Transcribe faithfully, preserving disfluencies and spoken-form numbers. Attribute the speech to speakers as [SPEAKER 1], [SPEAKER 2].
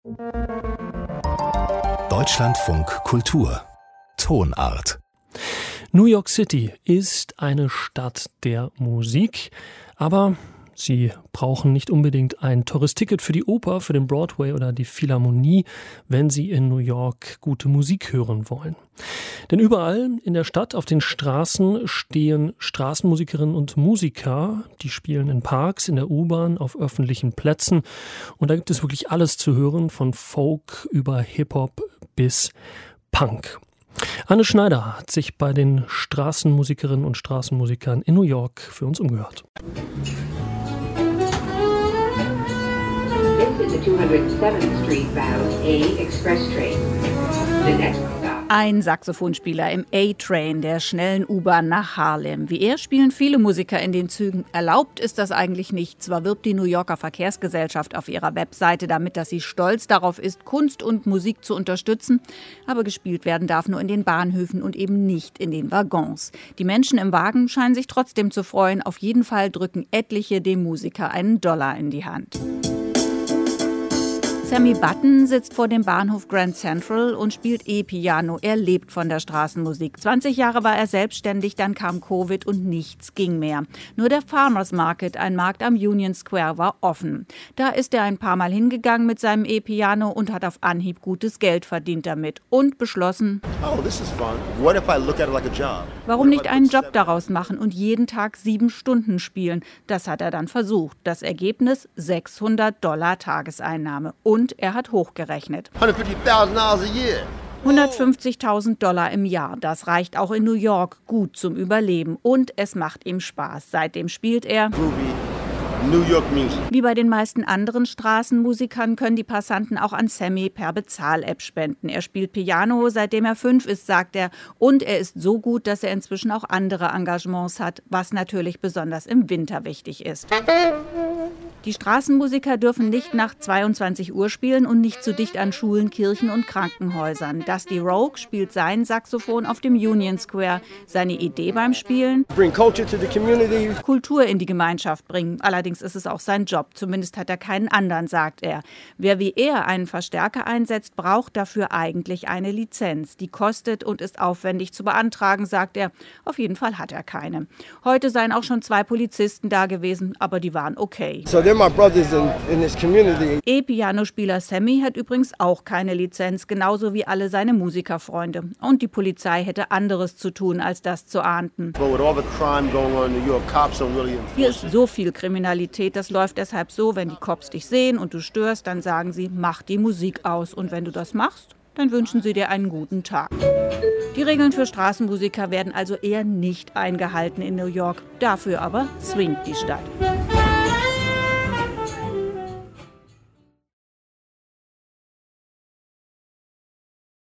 [SPEAKER 1] Deutschlandfunk Kultur Tonart.
[SPEAKER 2] New York City ist eine Stadt der Musik, aber Sie brauchen nicht unbedingt ein teures Ticket für die Oper, für den Broadway oder die Philharmonie, wenn Sie in New York gute Musik hören wollen. Denn überall in der Stadt, auf den Straßen, stehen Straßenmusikerinnen und Musiker. Die spielen in Parks, in der U-Bahn, auf öffentlichen Plätzen. Und da gibt es wirklich alles zu hören, von Folk über Hip-Hop bis Punk. Anne Schneider hat sich bei den Straßenmusikerinnen und Straßenmusikern in New York für uns umgehört.
[SPEAKER 3] This is the two hundred seventh Street bound A Express train. The next stop.
[SPEAKER 4] Ein Saxophonspieler im A-Train der schnellen U-Bahn nach Harlem. Wie er spielen viele Musiker in den Zügen. Erlaubt ist das eigentlich nicht. Zwar wirbt die New Yorker Verkehrsgesellschaft auf ihrer Webseite damit, dass sie stolz darauf ist, Kunst und Musik zu unterstützen. Aber gespielt werden darf nur in den Bahnhöfen und eben nicht in den Waggons. Die Menschen im Wagen scheinen sich trotzdem zu freuen. Auf jeden Fall drücken etliche dem Musiker einen Dollar in die Hand. Sammy Button sitzt vor dem Bahnhof Grand Central und spielt E-Piano. Er lebt von der Straßenmusik. zwanzig Jahre war er selbstständig, dann kam Covid und nichts ging mehr. Nur der Farmers Market, ein Markt am Union Square, war offen. Da ist er ein paar Mal hingegangen mit seinem E-Piano und hat auf Anhieb gutes Geld verdient damit. Und beschlossen,
[SPEAKER 5] oh, this is fun. What if I look at it like a job?
[SPEAKER 4] Warum nicht einen Job daraus machen und jeden Tag sieben Stunden spielen? Das hat er dann versucht. Das Ergebnis sechshundert Dollar Tageseinnahme. Und Und er hat hochgerechnet. hundertfünfzigtausend Dollar im Jahr. Das reicht auch in New York gut zum Überleben. Und es macht ihm Spaß. Seitdem spielt er
[SPEAKER 5] New York Music.
[SPEAKER 4] Wie bei den meisten anderen Straßenmusikern können die Passanten auch an Sammy per Bezahl-App spenden. Er spielt Piano, seitdem er fünf ist, sagt er. Und er ist so gut, dass er inzwischen auch andere Engagements hat, was natürlich besonders im Winter wichtig ist. Die Straßenmusiker dürfen nicht nach zweiundzwanzig Uhr spielen und nicht zu dicht an Schulen, Kirchen und Krankenhäusern. Dusty Rogue spielt sein Saxophon auf dem Union Square. Seine Idee beim Spielen?
[SPEAKER 6] Bring culture to the community.
[SPEAKER 4] Kultur in die Gemeinschaft bringen. Allerdings ist es auch sein Job. Zumindest hat er keinen anderen, sagt er. Wer wie er einen Verstärker einsetzt, braucht dafür eigentlich eine Lizenz. Die kostet und ist aufwendig zu beantragen, sagt er. Auf jeden Fall hat er keine. Heute seien auch schon zwei Polizisten da gewesen, aber die waren okay.
[SPEAKER 6] So they're my brothers in, in this community.
[SPEAKER 4] E-Pianospieler Sammy hat übrigens auch keine Lizenz, genauso wie alle seine Musikerfreunde. Und die Polizei hätte anderes zu tun, als das zu ahnden. Hier ist so viel Kriminalität, das läuft deshalb so, wenn die Cops dich sehen und du störst, dann sagen sie, mach die Musik aus. Und wenn du das machst, dann wünschen sie dir einen guten Tag. Die Regeln für Straßenmusiker werden also eher nicht eingehalten in New York. Dafür aber swingt die Stadt.